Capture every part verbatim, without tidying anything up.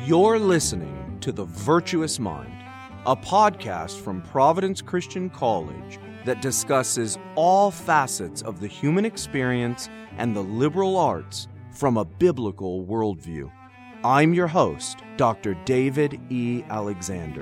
You're listening to The Virtuous Mind, a podcast from Providence Christian College that discusses all facets of the human experience and the liberal arts from a biblical worldview. I'm your host, Doctor David E. Alexander.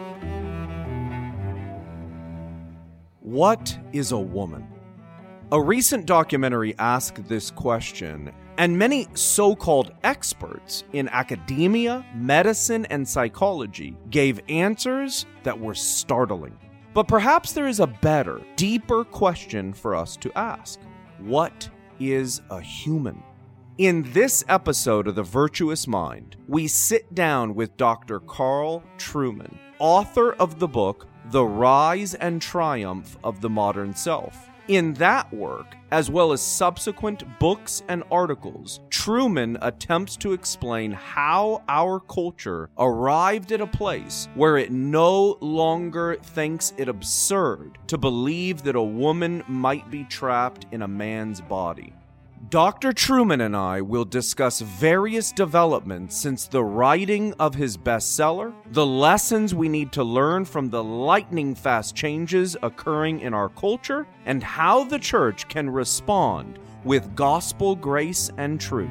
What is a woman? A recent documentary asked this question, and many so-called experts in academia, medicine, and psychology gave answers that were startling. But perhaps there is a better, deeper question for us to ask. What is a human? In this episode of The Virtuous Mind, we sit down with Doctor Carl Trueman, author of the book, The Rise and Triumph of the Modern Self. In that work, as well as subsequent books and articles, Trueman attempts to explain how our culture arrived at a place where it no longer thinks it absurd to believe that a woman might be trapped in a man's body. Doctor Trueman and I will discuss various developments since the writing of his bestseller, the lessons we need to learn from the lightning-fast changes occurring in our culture, and how the church can respond with gospel grace and truth.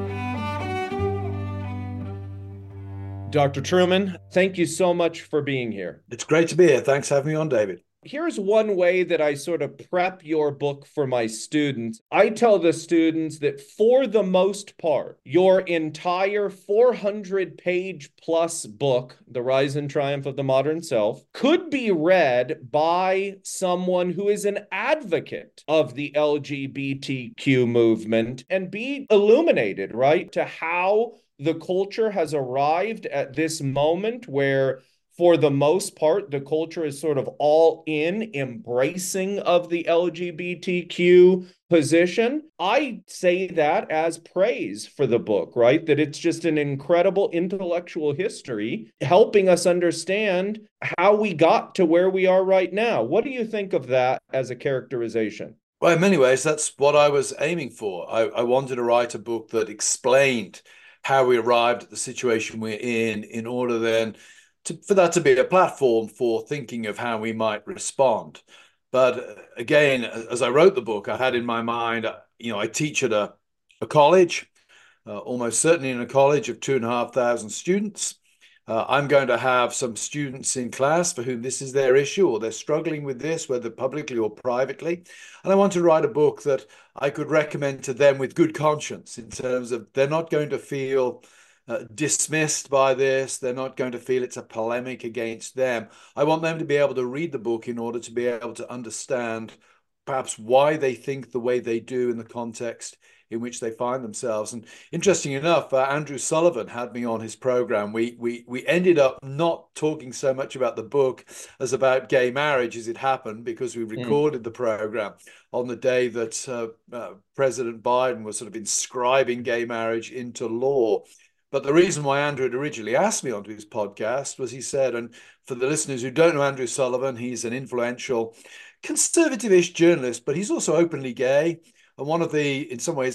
Doctor Trueman, thank you so much for being here. It's great to be here. Thanks for having me on, David. Here's one way that I sort of prep your book for my students. I tell the students that for the most part, your entire four hundred page plus book, The Rise and Triumph of the Modern Self, could be read by someone who is an advocate of the L G B T Q movement and be illuminated, right, to how the culture has arrived at this moment where, for the most part, the culture is sort of all in, embracing of the L G B T Q position. I say that as praise for the book, right? That it's just an incredible intellectual history helping us understand how we got to where we are right now. What do you think of that as a characterization? Well, in many ways, that's what I was aiming for. I, I wanted to write a book that explained how we arrived at the situation we're in, in order then To, for that to be a platform for thinking of how we might respond. But again, as I wrote the book, I had in my mind, you know, I teach at a, a college, uh, almost certainly in a college of two and a half thousand students. Uh, I'm going to have some students in class for whom this is their issue, or they're struggling with this, whether publicly or privately. And I want to write a book that I could recommend to them with good conscience, in terms of they're not going to feel Uh, dismissed by this. They're not going to feel it's a polemic against them. I want them to be able to read the book in order to be able to understand perhaps why they think the way they do in the context in which they find themselves. And interesting enough, uh, Andrew Sullivan had me on his program. We, we, we ended up not talking so much about the book as about gay marriage, as it happened, because we recorded mm. the program on the day that uh, uh, President Biden was sort of inscribing gay marriage into law. But the reason why Andrew had originally asked me onto his podcast was, he said, and for the listeners who don't know Andrew Sullivan, he's an influential conservative-ish journalist, but he's also openly gay, and one of the, in some ways,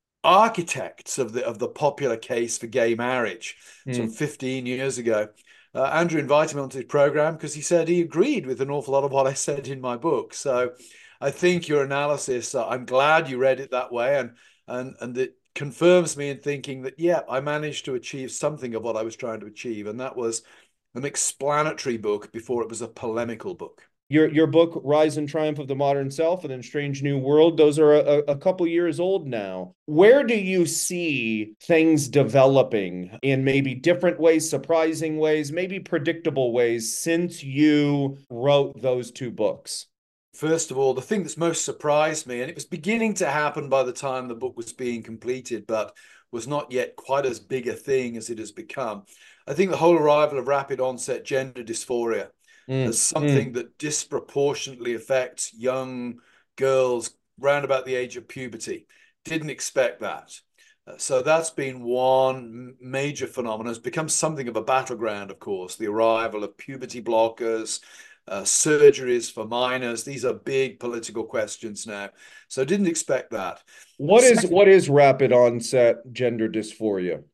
architects of the of the popular case for gay marriage, mm. some fifteen years ago. Uh, Andrew invited me onto his program because he said he agreed with an awful lot of what I said in my book. So I think your analysis, uh, I'm glad you read it that way, and and and that confirms me in thinking that, yeah, I managed to achieve something of what I was trying to achieve. And that was an explanatory book before it was a polemical book. Your your book, Rise and Triumph of the Modern Self, and then Strange New World, those are a, a couple years old now. Where do you see things developing in maybe different ways, surprising ways, maybe predictable ways since you wrote those two books? First of all, the thing that's most surprised me, and it was beginning to happen by the time the book was being completed, but was not yet quite as big a thing as it has become. I think the whole arrival of rapid onset gender dysphoria mm, as something mm. that disproportionately affects young girls round about the age of puberty. Didn't expect that. Uh, so that's been one major phenomenon. It's become something of a battleground, of course, the arrival of puberty blockers, Uh, surgeries for minors. These are big political questions now. So didn't expect that. What is what is rapid onset gender dysphoria?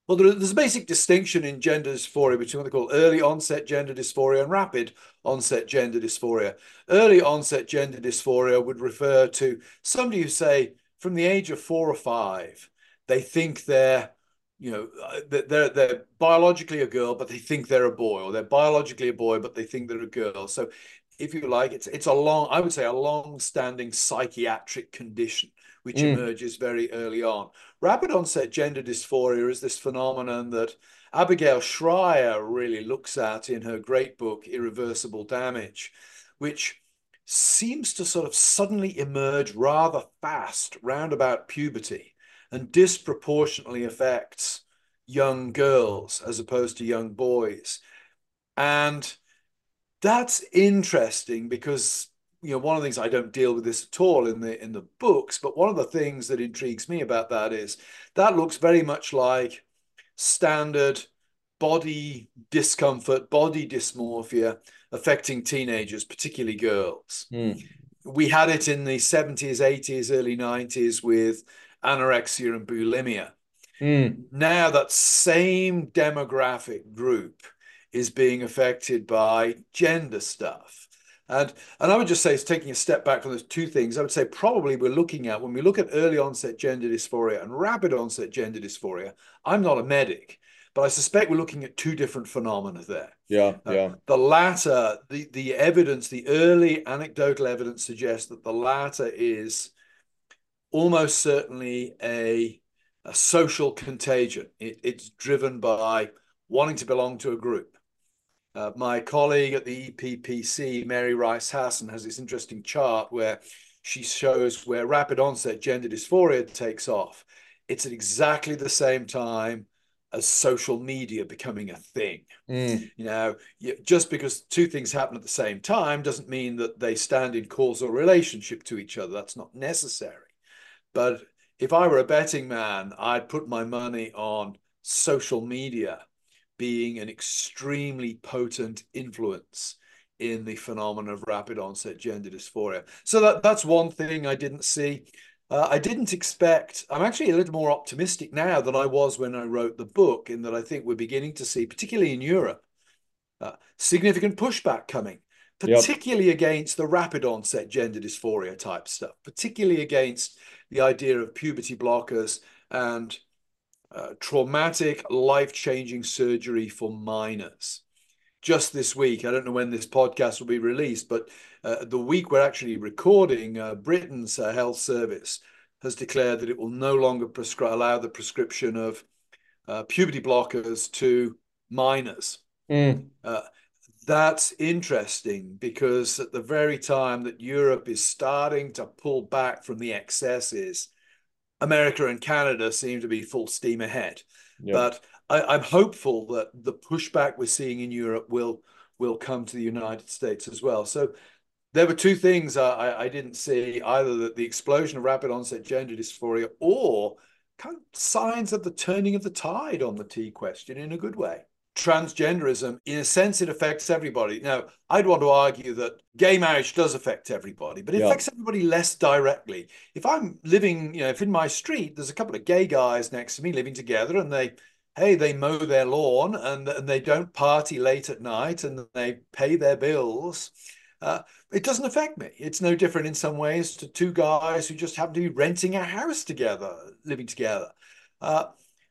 Well, there, there's a basic distinction in gender dysphoria between what they call early onset gender dysphoria and rapid onset gender dysphoria. Early onset gender dysphoria would refer to somebody who, say, from the age of four or five, they think they're, you know, they're they're biologically a girl, but they think they're a boy, or they're biologically a boy, but they think they're a girl. So, if you like, it's it's a long, I would say, a long-standing psychiatric condition which Mm. emerges very early on. Rapid onset gender dysphoria is this phenomenon that Abigail Shrier really looks at in her great book, Irreversible Damage, which seems to sort of suddenly emerge rather fast round about puberty and disproportionately affects young girls as opposed to young boys. And that's interesting because, you know, one of the things, I don't deal with this at all in the in the books, but one of the things that intrigues me about that is that looks very much like standard body discomfort, body dysmorphia affecting teenagers, particularly girls. Mm. We had it in the seventies, eighties, early nineties with anorexia and bulimia. Mm. Now that same demographic group is being affected by gender stuff. And, and I would just say, it's taking a step back from those two things. I would say probably we're looking at, when we look at early onset gender dysphoria and rapid onset gender dysphoria, I'm not a medic, but I suspect we're looking at two different phenomena there. Yeah, Uh, yeah. the latter, the, the evidence, the early anecdotal evidence suggests that the latter is almost certainly a, a social contagion. It, it's driven by wanting to belong to a group. Uh, my colleague at the E P P C, Mary Rice Hassan, has this interesting chart where she shows where rapid onset gender dysphoria takes off. It's at exactly the same time as social media becoming a thing. Mm. You know, just because two things happen at the same time doesn't mean that they stand in causal relationship to each other. That's not necessary. But if I were a betting man, I'd put my money on social media being an extremely potent influence in the phenomenon of rapid onset gender dysphoria. So that, that's one thing I didn't see. Uh, I didn't expect, I'm actually a little more optimistic now than I was when I wrote the book, in that I think we're beginning to see, particularly in Europe, uh, significant pushback coming, Yep. particularly against the rapid onset gender dysphoria type stuff, particularly against the idea of puberty blockers and uh, traumatic, life-changing surgery for minors. Just this week, I don't know when this podcast will be released, but uh, the week we're actually recording, uh, Britain's uh, health service has declared that it will no longer prescribe, allow the prescription of uh, puberty blockers to minors. Mm. Uh, that's interesting because at the very time that Europe is starting to pull back from the excesses, America and Canada seem to be full steam ahead. Yep. But I, I'm hopeful that the pushback we're seeing in Europe will will come to the United States as well. So there were two things I, I didn't see, either the, the explosion of rapid onset gender dysphoria or kind of signs of the turning of the tide on the T question in a good way. Transgenderism, in a sense, it affects everybody. Now, I'd want to argue that gay marriage does affect everybody, but it Yep. affects everybody less directly. If I'm living, you know, if in my street there's a couple of gay guys next to me living together and they, hey, they mow their lawn and, and they don't party late at night and they pay their bills, uh, it doesn't affect me. It's no different in some ways to two guys who just happen to be renting a house together, living together. Uh,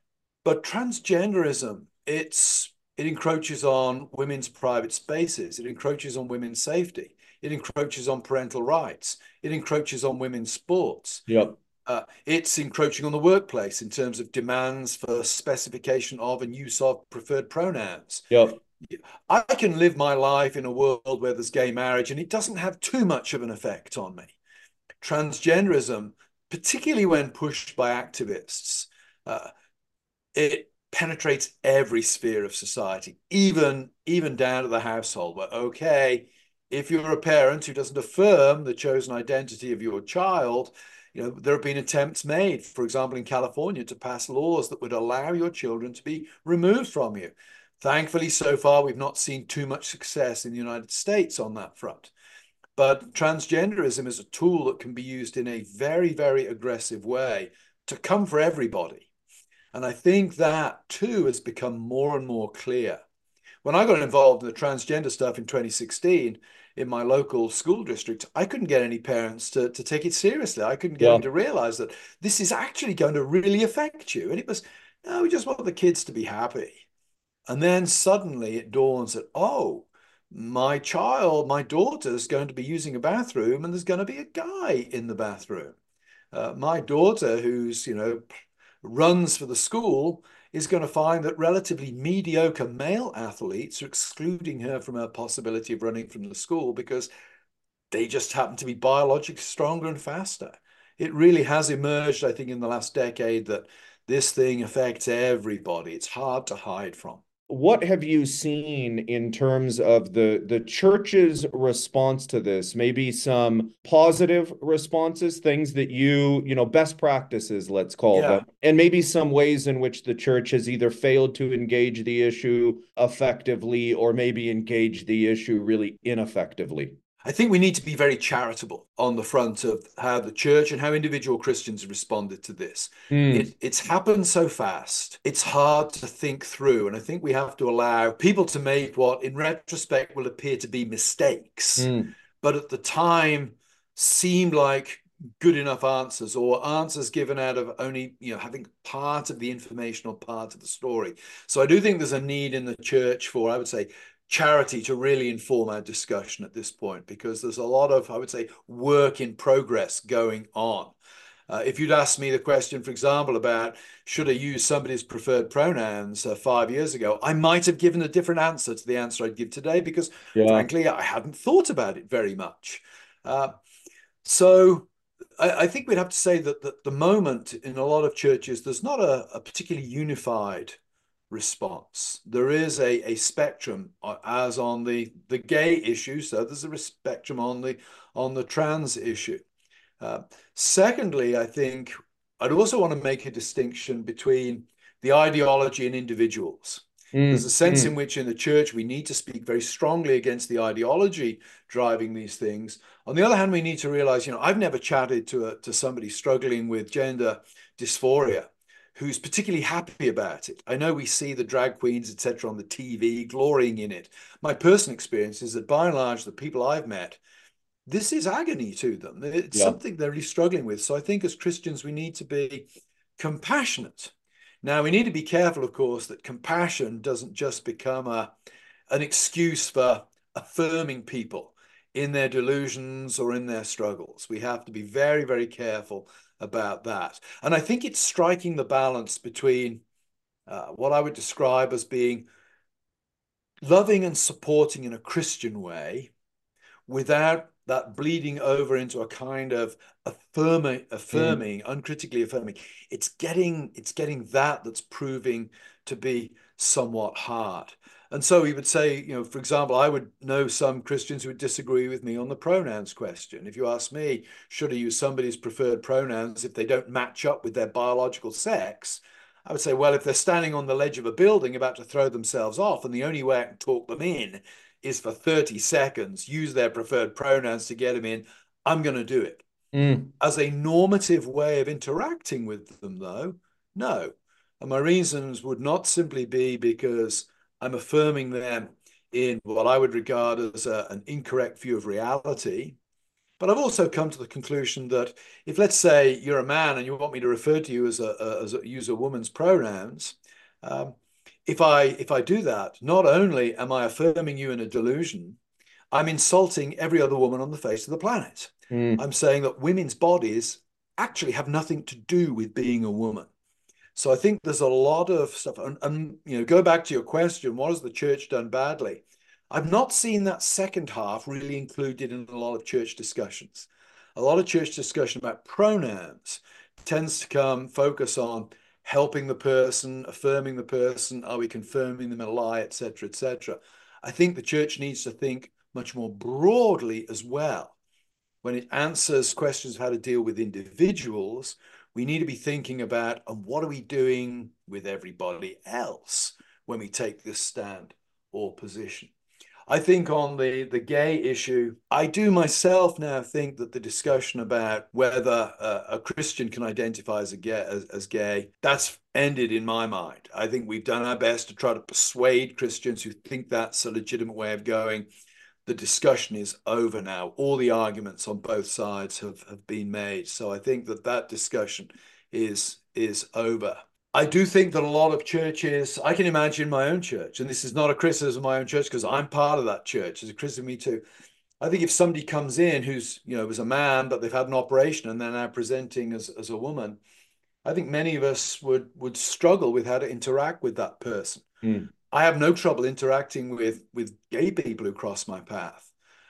but transgenderism, it's it encroaches on women's private spaces. It encroaches on women's safety. It encroaches on parental rights. It encroaches on women's sports. Yep. Uh, it's encroaching on the workplace in terms of demands for specification of and use of preferred pronouns. Yep. I can live my life in a world where there's gay marriage and it doesn't have too much of an effect on me. Transgenderism, particularly when pushed by activists, uh, it penetrates every sphere of society, even even down to the household, where, okay, if you're a parent who doesn't affirm the chosen identity of your child, you know, there have been attempts made, for example, in California, to pass laws that would allow your children to be removed from you. Thankfully, so far, we've not seen too much success in the United States on that front. But transgenderism is a tool that can be used in a very, very aggressive way to come for everybody. And I think that too has become more and more clear. When I got involved in the transgender stuff in twenty sixteen in my local school district, I couldn't get any parents to, to take it seriously. I couldn't get Yeah. them to realize that this is actually going to really affect you. And it was, no, we just want the kids to be happy. And then suddenly it dawns that, oh, my child, my daughter's going to be using a bathroom and there's going to be a guy in the bathroom. Uh, my daughter, who's, you know, runs for the school, is going to find that relatively mediocre male athletes are excluding her from her possibility of running from the school because they just happen to be biologically stronger and faster. It really has emerged, I think, in the last decade that this thing affects everybody. It's hard to hide from. What have you seen in terms of the the church's response to this? Maybe some positive responses, things that you, you know, best practices, let's call them, Yeah. and maybe some ways in which the church has either failed to engage the issue effectively or maybe engage the issue really ineffectively. I think we need to be very charitable on the front of how the church and how individual Christians responded to this. Mm, It, it's happened so fast. It's hard to think through. And I think we have to allow people to make what, in retrospect, will appear to be mistakes, mm, but at the time seemed like good enough answers or answers given out of only, you know, having part of the information or part of the story. So I do think there's a need in the church for, I would say, charity to really inform our discussion at this point, because there's a lot of, I would say, work in progress going on. Uh, if you'd asked me the question, for example, about should I use somebody's preferred pronouns uh, five years ago, I might have given a different answer to the answer I'd give today because, yeah. frankly, I hadn't thought about it very much. Uh, so I, I, think we'd have to say that, that the moment in a lot of churches, there's not a, a particularly unified response. There is a, a spectrum, as on the, the gay issue, so there's a spectrum on the on the trans issue. Uh, secondly, I think I'd also want to make a distinction between the ideology and individuals. There's a Mm, sense in mm, which in the church we need to speak very strongly against the ideology driving these things. On the other hand, we need to realize, you know, I've never chatted to a, to somebody struggling with gender dysphoria who's particularly happy about it. I know we see the drag queens, et cetera, on the T V, glorying in it. My personal experience is that by and large, the people I've met, this is agony to them. It's yeah. something they're really struggling with. So I think as Christians, we need to be compassionate. Now, we need to be careful, of course, that compassion doesn't just become a, an excuse for affirming people in their delusions or in their struggles. We have to be very, very careful about that. And I think it's striking the balance between uh, what I would describe as being loving and supporting in a Christian way without that bleeding over into a kind of affirming, Mm, affirming, uncritically affirming. It's getting, it's getting that that's proving to be somewhat hard. And so we would say, you know, for example, I would know some Christians who would disagree with me on the pronouns question. If you ask me, should I use somebody's preferred pronouns if they don't match up with their biological sex? I would say, well, if they're standing on the ledge of a building about to throw themselves off, and the only way I can talk them in is for thirty seconds, use their preferred pronouns to get them in, I'm going to do it. mm, As a normative way of interacting with them, though, no. And my reasons would not simply be because I'm affirming them in what I would regard as a, an incorrect view of reality. But I've also come to the conclusion that if, let's say, you're a man and you want me to refer to you as a, a, as a use a woman's pronouns, um, if I if I do that, not only am I affirming you in a delusion, I'm insulting every other woman on the face of the planet. mm. I'm saying that women's bodies actually have nothing to do with being a woman. So I think there's a lot of stuff. And, and you know, go back to your question, what has the church done badly? I've not seen that second half really included in a lot of church discussions. A lot of church discussion about pronouns tends to come focus on helping the person, affirming the person, are we confirming them in a lie, et cetera, et cetera. I think the church needs to think much more broadly as well. When it answers questions of how to deal with individuals, we need to be thinking about, and what are we doing with everybody else when we take this stand or position? I think on the, the gay issue, I do myself now think that the discussion about whether uh, a Christian can identify as, a gay, as, as gay, that's ended in my mind. I think we've done our best to try to persuade Christians who think that's a legitimate way of going. The discussion is over now. All the arguments on both sides have, have been made. So I think that that discussion is, is over. I do think that a lot of churches, I can imagine my own church, and this is not a criticism of my own church because I'm part of that church. It's a criticism of me too. I think if somebody comes in who's, you know, was a man, but they've had an operation and they're now presenting as, as a woman, I think many of us would, would struggle with how to interact with that person. Mm. I have no trouble interacting with, with gay people who cross my path.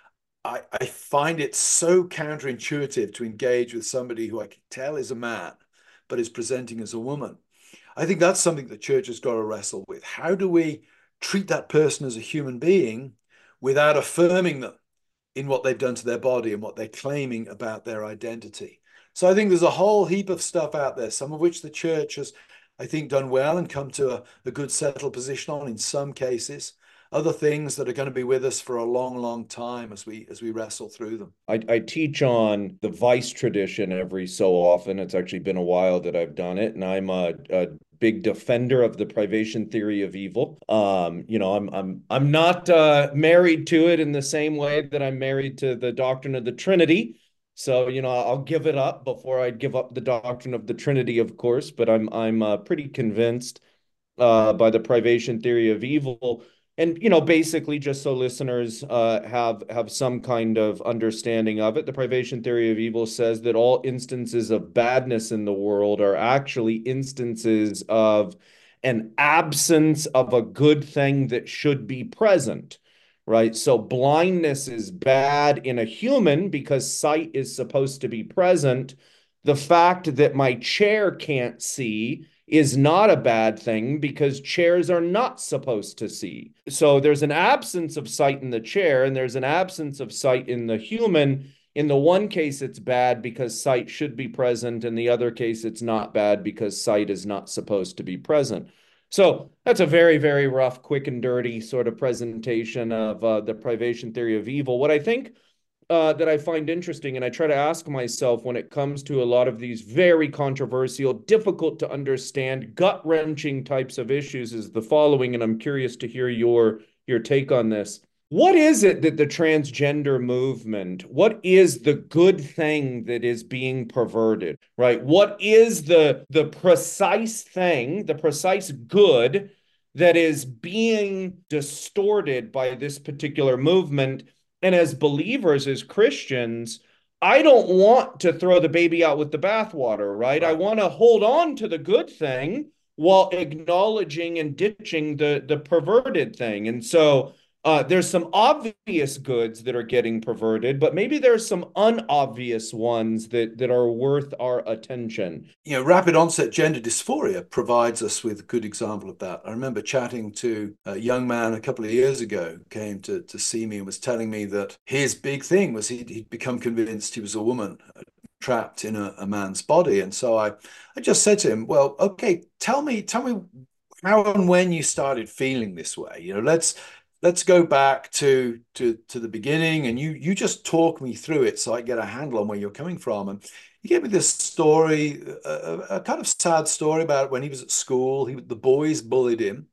I, I find it so counterintuitive to engage with somebody who I can tell is a man, but is presenting as a woman. I think that's something the church has got to wrestle with. How do we treat that person as a human being without affirming them in what they've done to their body and what they're claiming about their identity? So I think there's a whole heap of stuff out there, some of which the church has, I think, done well and come to a, a good settled position on in some cases. Other things that are going to be with us for a long, long time as we as we wrestle through them. I, I teach on the Vice tradition every so often. It's actually been a while that I've done it, and I'm a, a big defender of the privation theory of evil. Um, you know, I'm I'm I'm not uh, married to it in the same way that I'm married to the doctrine of the Trinity. So, you know, I'll give it up before I'd give up the doctrine of the Trinity, of course. But I'm I'm uh, pretty convinced uh, by the privation theory of evil. And, you know, basically, just so listeners uh, have have some kind of understanding of it, the privation theory of evil says that all instances of badness in the world are actually instances of an absence of a good thing that should be present, right? So blindness is bad in a human because sight is supposed to be present. The fact that my chair can't see is not a bad thing because chairs are not supposed to see. So there's an absence of sight in the chair and there's an absence of sight in the human. In the one case, it's bad because sight should be present. In the other case, it's not bad because sight is not supposed to be present. So that's a very, very rough, quick and dirty sort of presentation of uh, the privation theory of evil. What I think Uh, that I find interesting, and I try to ask myself when it comes to a lot of these very controversial, difficult to understand, gut-wrenching types of issues is the following, and I'm curious to hear your, your take on this. What is it that the transgender movement, what is the good thing that is being perverted, right? What is the, the precise thing, the precise good that is being distorted by this particular movement? And as believers, as Christians, I don't want to throw the baby out with the bathwater, right? right. I want to hold on to the good thing while acknowledging and ditching the, the perverted thing. And so uh, there's some obvious goods that are getting perverted, but maybe there's some unobvious ones that, that are worth our attention. You know, rapid onset gender dysphoria provides us with a good example of that. I remember chatting to a young man a couple of years ago, came to, to see me and was telling me that his big thing was he'd, he'd become convinced he was a woman trapped in a, a man's body. And so I, I just said to him, well, okay, tell me, tell me how and when you started feeling this way. You know, let's, Let's go back to, to, to the beginning and you, you just talk me through it so I get a handle on where you're coming from. And he gave me this story, a, a kind of sad story about when he was at school. He, the boys bullied him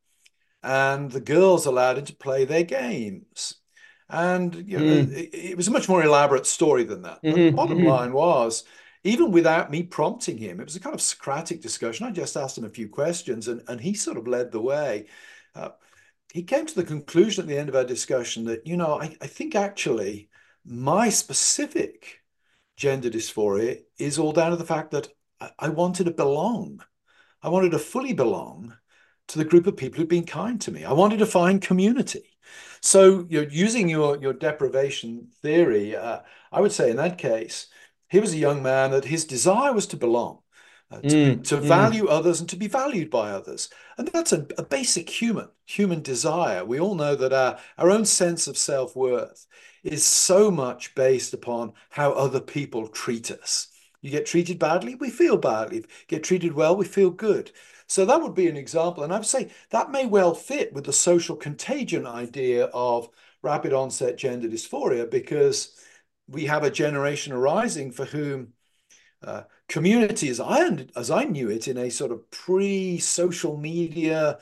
and the girls allowed him to play their games. And you know, mm. it, it was a much more elaborate story than that. But mm-hmm, the bottom mm-hmm. line was, even without me prompting him, it was a kind of Socratic discussion. I just asked him a few questions and, and he sort of led the way. Uh, He came to the conclusion at the end of our discussion that, you know, I, I think actually my specific gender dysphoria is all down to the fact that I, I wanted to belong. I wanted to fully belong to the group of people who've been kind to me. I wanted to find community. So you're using your, your deprivation theory, uh, I would say in that case, he was a young man that his desire was to belong. Uh, to, mm, to value mm. others and to be valued by others. And that's a, a basic human, human desire. We all know that our, our own sense of self-worth is so much based upon how other people treat us. You get treated badly, we feel badly. Get treated well, we feel good. So that would be an example. And I would say that may well fit with the social contagion idea of rapid onset gender dysphoria, because we have a generation arising for whom uh, community, as I, as I knew it in a sort of pre-social media,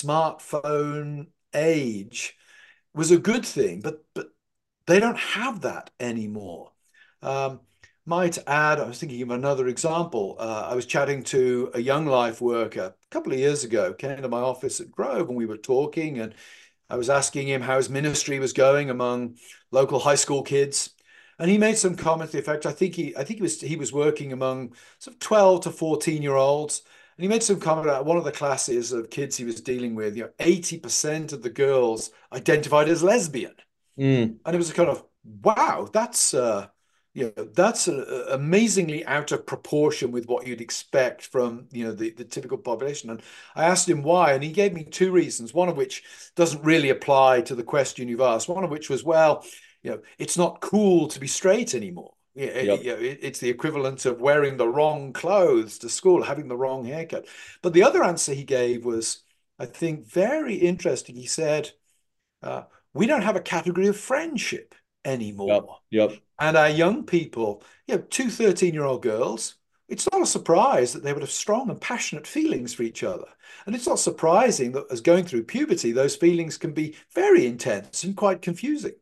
smartphone age, was a good thing, but but they don't have that anymore. Um, might add, I was thinking of another example. Uh, I was chatting to a Young Life worker a couple of years ago, came to my office at Grove, and we were talking, and I was asking him how his ministry was going among local high school kids. And he made some comment to the effect, I think he I think he was he was working among sort of twelve to fourteen year olds. And he made some comment about one of the classes of kids he was dealing with, you know, eighty percent of the girls identified as lesbian. Mm. And it was a kind of, wow, that's uh, you know, that's uh, amazingly out of proportion with what you'd expect from, you know, the, the typical population. And I asked him why, and he gave me two reasons, one of which doesn't really apply to the question you've asked, one of which was, well, you know, it's not cool to be straight anymore. Yep. It's the equivalent of wearing the wrong clothes to school, having the wrong haircut. But the other answer he gave was, I think, very interesting. He said, uh, we don't have a category of friendship anymore. Yep. Yep. And our young people, you know, two thirteen-year-old girls, it's not a surprise that they would have strong and passionate feelings for each other. And it's not surprising that as going through puberty, those feelings can be very intense and quite confusing.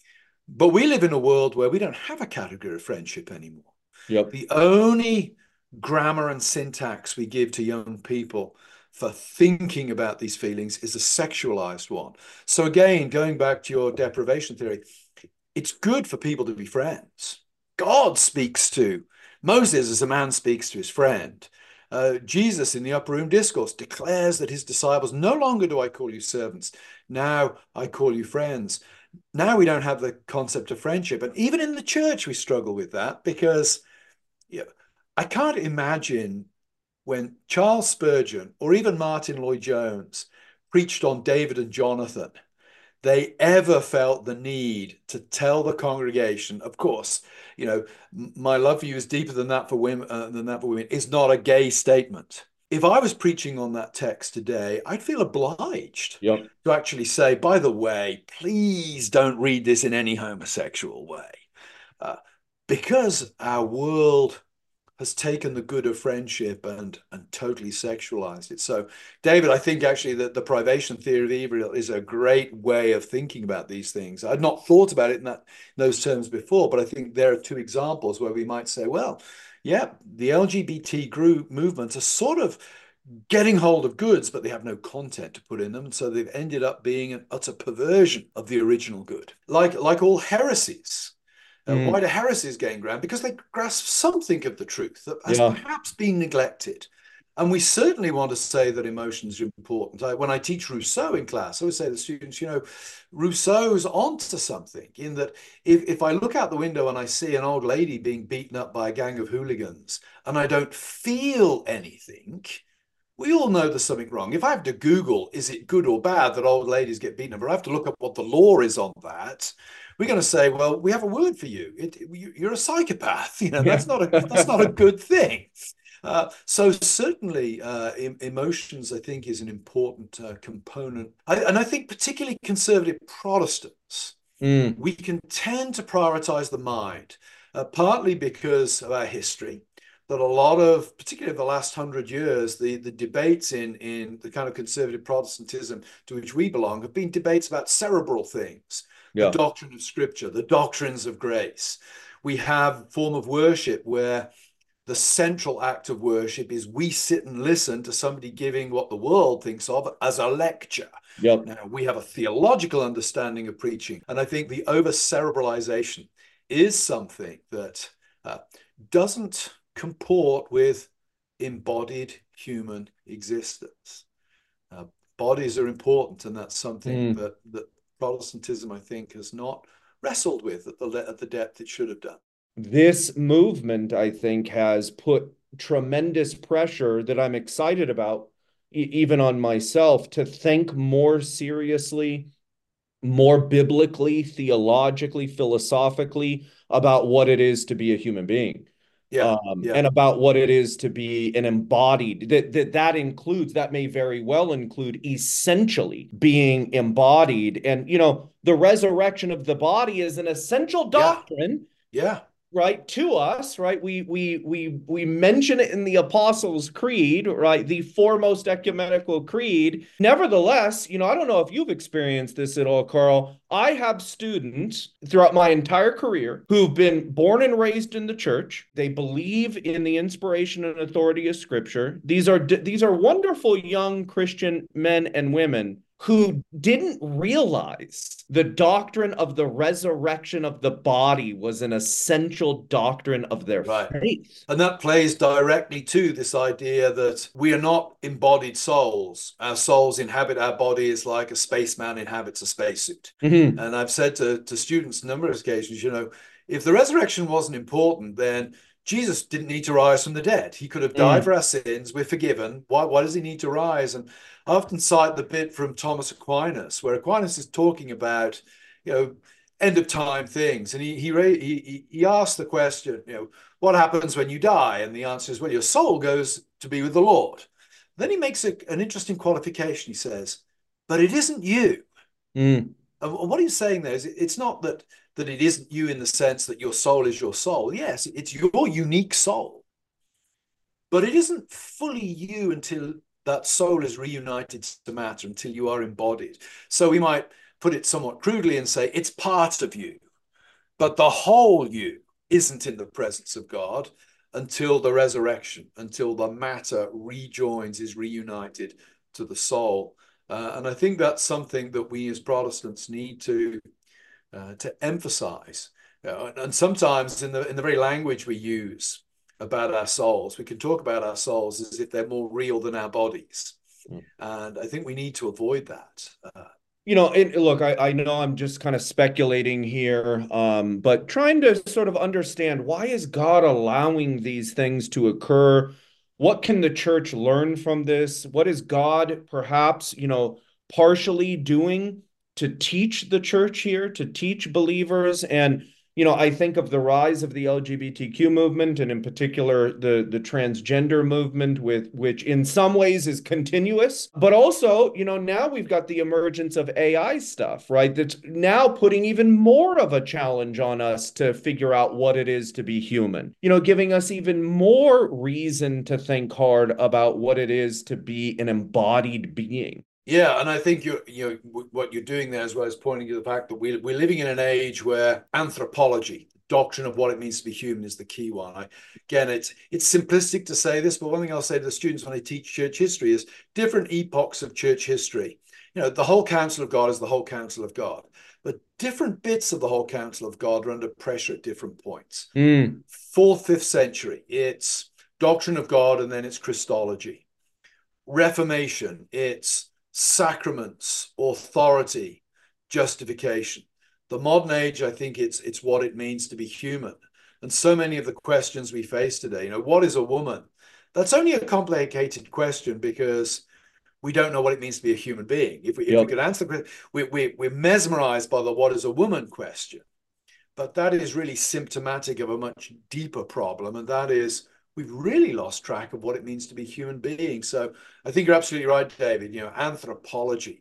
But we live in a world where we don't have a category of friendship anymore. Yep. The only grammar and syntax we give to young people for thinking about these feelings is a sexualized one. So again, going back to your deprivation theory, it's good for people to be friends. God speaks to Moses as a man speaks to his friend. Uh, Jesus in the upper room discourse declares that his disciples, no longer do I call you servants, now I call you friends. Now we don't have the concept of friendship. And even in the church, we struggle with that, because you know, I can't imagine when Charles Spurgeon or even Martin Lloyd-Jones preached on David and Jonathan, they ever felt the need to tell the congregation, of course, you know, my love for you is deeper than that for women, uh, than that for women, is not a gay statement. If I was preaching on that text today, I'd feel obliged Yep. to actually say, by the way, please don't read this in any homosexual way. Uh, because our world has taken the good of friendship and and totally sexualized it. So, David, I think actually that the privation theory of evil is a great way of thinking about these things. I'd not thought about it in that in those terms before, but I think there are two examples where we might say, well, yeah, the L G B T group movements are sort of getting hold of goods, but they have no content to put in them. And so they've ended up being an utter perversion of the original good. Like, like all heresies. Uh, Mm. why do heresies gain ground? Because they grasp something of the truth that has Yeah. perhaps been neglected. And we certainly want to say that emotions are important. I, when I teach Rousseau in class, I always say to the students, you know, Rousseau's onto something in that if, if I look out the window and I see an old lady being beaten up by a gang of hooligans and I don't feel anything, we all know there's something wrong. If I have to Google, is it good or bad that old ladies get beaten up, or I have to look up what the law is on that, we're going to say, well, we have a word for you. It, you're a psychopath. You know, that's not a that's not a good thing. Uh, so certainly, uh, emotions, I think, is an important uh, component. I, and I think particularly conservative Protestants, Mm. we can tend to prioritize the mind, uh, partly because of our history. That a lot of, particularly the last hundred years, the, the debates in, in the kind of conservative Protestantism to which we belong have been debates about cerebral things, Yeah. the doctrine of Scripture, the doctrines of grace. We have a form of worship where the central act of worship is we sit and listen to somebody giving what the world thinks of as a lecture. Yep. Now, we have a theological understanding of preaching, and I think the over-cerebralization is something that uh, doesn't comport with embodied human existence. Uh, bodies are important, and that's something Mm. that, that Protestantism, I think, has not wrestled with at the, at the depth it should have done. This movement, I think, has put tremendous pressure that I'm excited about, e- even on myself, to think more seriously, more biblically, theologically, philosophically about what it is to be a human being. Yeah, um, yeah, and about what it is to be an embodied. That that that includes, that may very well include essentially being embodied. And you know, the resurrection of the body is an essential yeah, doctrine, yeah. right, to us, right? We we we we mention it in the Apostles' Creed, right? The foremost ecumenical creed. Nevertheless, you know, I don't know if you've experienced this at all, Carl. I have students throughout my entire career who've been born and raised in the church. They believe in the inspiration and authority of Scripture. These are these are wonderful young Christian men and women who didn't realize the doctrine of the resurrection of the body was an essential doctrine of their Right. faith. And that plays directly to this idea that we are not embodied souls. Our souls inhabit our bodies like a spaceman inhabits a spacesuit. Mm-hmm. And I've said to, to students on a number of occasions, you know, if the resurrection wasn't important, then Jesus didn't need to rise from the dead. He could have died Mm. for our sins. We're forgiven. Why, why does he need to rise? And I often cite the bit from Thomas Aquinas, where Aquinas is talking about, you know, end of time things. And he he he he asked the question, you know, what happens when you die? And the answer is, well, your soul goes to be with the Lord. Then he makes a, an interesting qualification. He says, but it isn't you. Mm. And what he's saying there is it's not that that it isn't you in the sense that your soul is your soul. Yes, it's your unique soul. But it isn't fully you until that soul is reunited to matter, until you are embodied. So we might put it somewhat crudely and say it's part of you, but the whole you isn't in the presence of God until the resurrection, until the matter rejoins, is reunited to the soul. Uh, and I think that's something that we as Protestants need to uh, to emphasize. Uh, and sometimes in the in the very language we use about our souls, we can talk about our souls as if they're more real than our bodies. Mm. And I think we need to avoid that. Uh, You know, it, look, I, I know I'm just kind of speculating here, um, but trying to sort of understand, why is God allowing these things to occur? What can the church learn from this? What is God perhaps, you know, partially doing to teach the church here, to teach believers? And you know, I think of the rise of the L G B T Q movement, and in particular the the transgender movement, with which in some ways is continuous, but also, you know, now we've got the emergence of A I stuff, right? That's now putting even more of a challenge on us to figure out what it is to be human. You know, giving us even more reason to think hard about what it is to be an embodied being. Yeah, and I think you're, you know, what you're doing there as well is pointing to the fact that we, we're living in an age where anthropology, the doctrine of what it means to be human, is the key one. I, again, it's it's simplistic to say this, but one thing I'll say to the students when I teach church history is different epochs of church history. You know, the whole counsel of God is the whole counsel of God, but different bits of the whole counsel of God are under pressure at different points. Mm. Fourth, fifth century, it's doctrine of God, and then it's Christology. Reformation, it's sacraments, authority, justification. The modern age, I think it's it's what it means to be human. And so many of the questions we face today, you know, what is a woman? That's only a complicated question because we don't know what it means to be a human being. If we, yep. if we could answer the question, we, we, we're mesmerized by the what is a woman question. But that is really symptomatic of a much deeper problem, and that is we've really lost track of what it means to be human beings. So I think you're absolutely right, David. You know, anthropology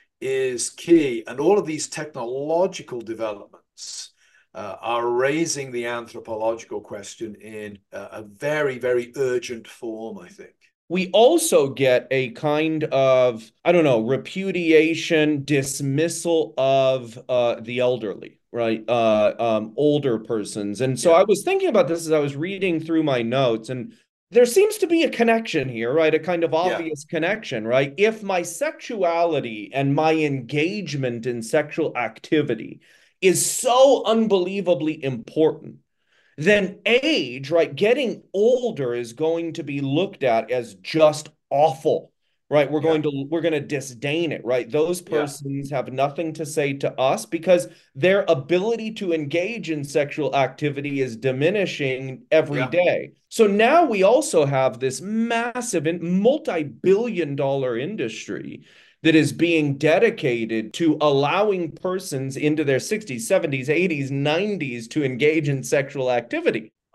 is key. And all of these technological developments uh, are raising the anthropological question in a, a very, very urgent form, I think. We also get a kind of, I don't know, repudiation, dismissal of uh, the elderly, right? Uh, um, older persons. And so yeah. I was thinking about this as I was reading through my notes, and there seems to be a connection here, right? A kind of obvious yeah. connection, right? If my sexuality and my engagement in sexual activity is so unbelievably important, then age, right, getting older is going to be looked at as just awful, right? We're yeah. going to we're going to disdain it, right? Those persons yeah. have nothing to say to us because their ability to engage in sexual activity is diminishing every yeah. day. So now we also have this massive multi-billion dollar industry that is being dedicated to allowing persons into their sixties, seventies, eighties, nineties to engage in sexual activity.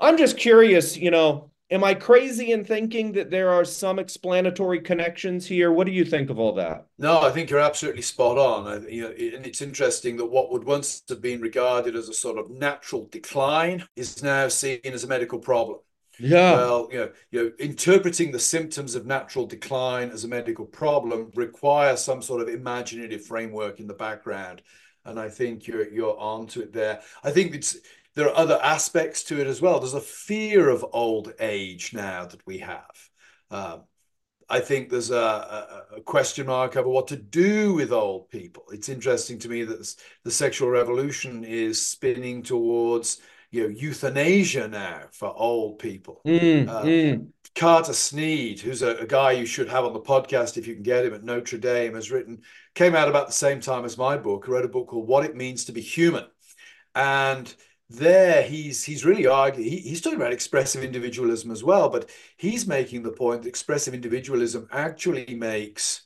I'm just curious, you know, am I crazy in thinking that there are some explanatory connections here? What do you think of all that? No, I think you're absolutely spot on. I, you know, and it's interesting that what would once have been regarded as a sort of natural decline is now seen as a medical problem. Yeah. Well, you know, you know, interpreting the symptoms of natural decline as a medical problem requires some sort of imaginative framework in the background, and I think you're you're onto it there. I think it's there are other aspects to it as well. There's a fear of old age now that we have. Um, I think there's a, a, a question mark over what to do with old people. It's interesting to me that this, the sexual revolution is spinning towards, you know, euthanasia now for old people. Mm, Uh, mm. Carter Snead, who's a, a guy you should have on the podcast if you can get him at Notre Dame, has written, came out about the same time as my book, wrote a book called What It Means to Be Human. And there he's he's really arguing, he, he's talking about expressive individualism as well, but he's making the point that expressive individualism actually makes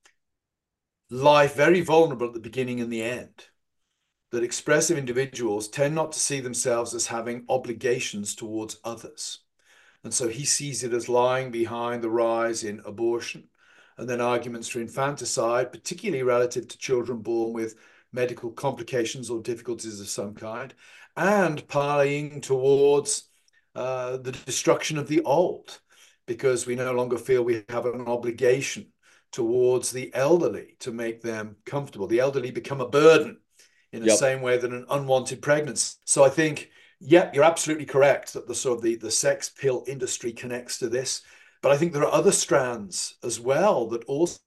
life very vulnerable at the beginning and the end. That expressive individuals tend not to see themselves as having obligations towards others. And so he sees it as lying behind the rise in abortion and then arguments for infanticide, particularly relative to children born with medical complications or difficulties of some kind, and parlaying towards uh, the destruction of the old, because we no longer feel we have an obligation towards the elderly to make them comfortable. The elderly become a burden in the yep. same way that an unwanted pregnancy. So I think, yeah, you're absolutely correct that the sort of the, the sex pill industry connects to this. But I think there are other strands as well that also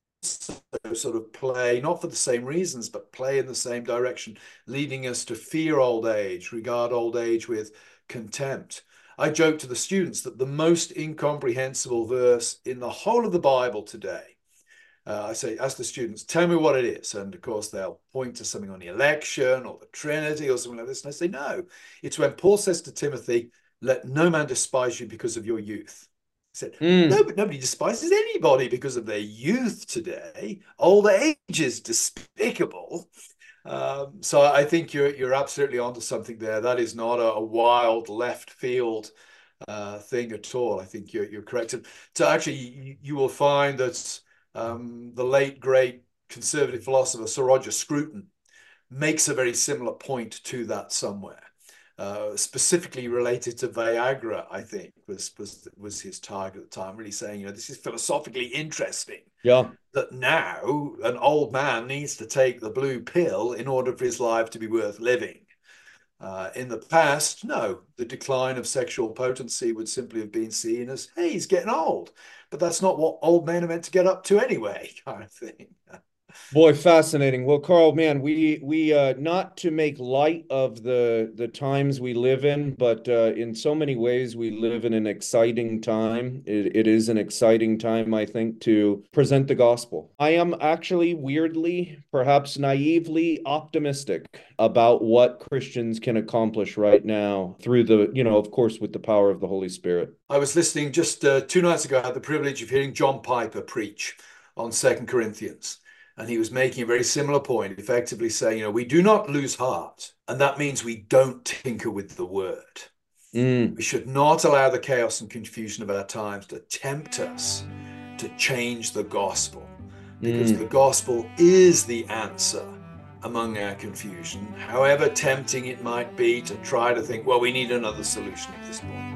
sort of play, not for the same reasons, but play in the same direction, leading us to fear old age, regard old age with contempt. I joke to the students that the most incomprehensible verse in the whole of the Bible today, uh, I say, ask the students, tell me what it is. And of course, they'll point to something on the election or the Trinity or something like this. And I say, no, it's when Paul says to Timothy, let no man despise you because of your youth. He said, mm. no, but nobody despises anybody because of their youth today. Old age is despicable. Um, so I think you're you're absolutely onto something there. That is not a, a wild left field uh, thing at all. I think you're you're correct. So actually, you, you will find that um, the late great conservative philosopher Sir Roger Scruton makes a very similar point to that somewhere. Uh, specifically related to Viagra, I think, was, was was his target at the time, really saying, you know, this is philosophically interesting. Yeah. That now an old man needs to take the blue pill in order for his life to be worth living. Uh, in the past, no, the decline of sexual potency would simply have been seen as, hey, he's getting old. But that's not what old men are meant to get up to anyway, kind of thing. Boy, fascinating. Well, Carl, man, we we uh, not to make light of the the times we live in, but uh, in so many ways we live in an exciting time. It, it is an exciting time, I think, to present the gospel. I am actually weirdly, perhaps naively optimistic about what Christians can accomplish right now through the, you know, of course, with the power of the Holy Spirit. I was listening just uh, two nights ago. I had the privilege of hearing John Piper preach on Second Corinthians. And he was making a very similar point, effectively saying, you know, we do not lose heart. And that means we don't tinker with the word. Mm. We should not allow the chaos and confusion of our times to tempt us to change the gospel. Because mm. the gospel is the answer among our confusion, however tempting it might be to try to think, well, we need another solution at this point.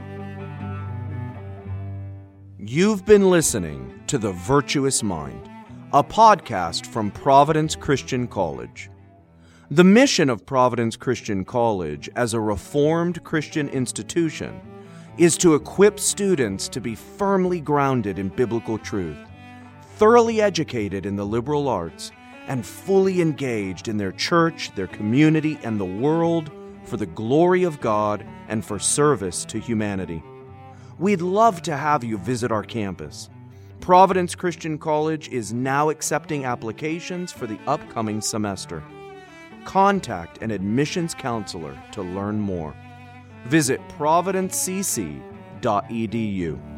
You've been listening to The Virtuous Mind, a podcast from Providence Christian College. The mission of Providence Christian College as a reformed Christian institution is to equip students to be firmly grounded in biblical truth, thoroughly educated in the liberal arts, and fully engaged in their church, their community, and the world for the glory of God and for service to humanity. We'd love to have you visit our campus. Providence Christian College is now accepting applications for the upcoming semester. Contact an admissions counselor to learn more. Visit providence c c dot e d u.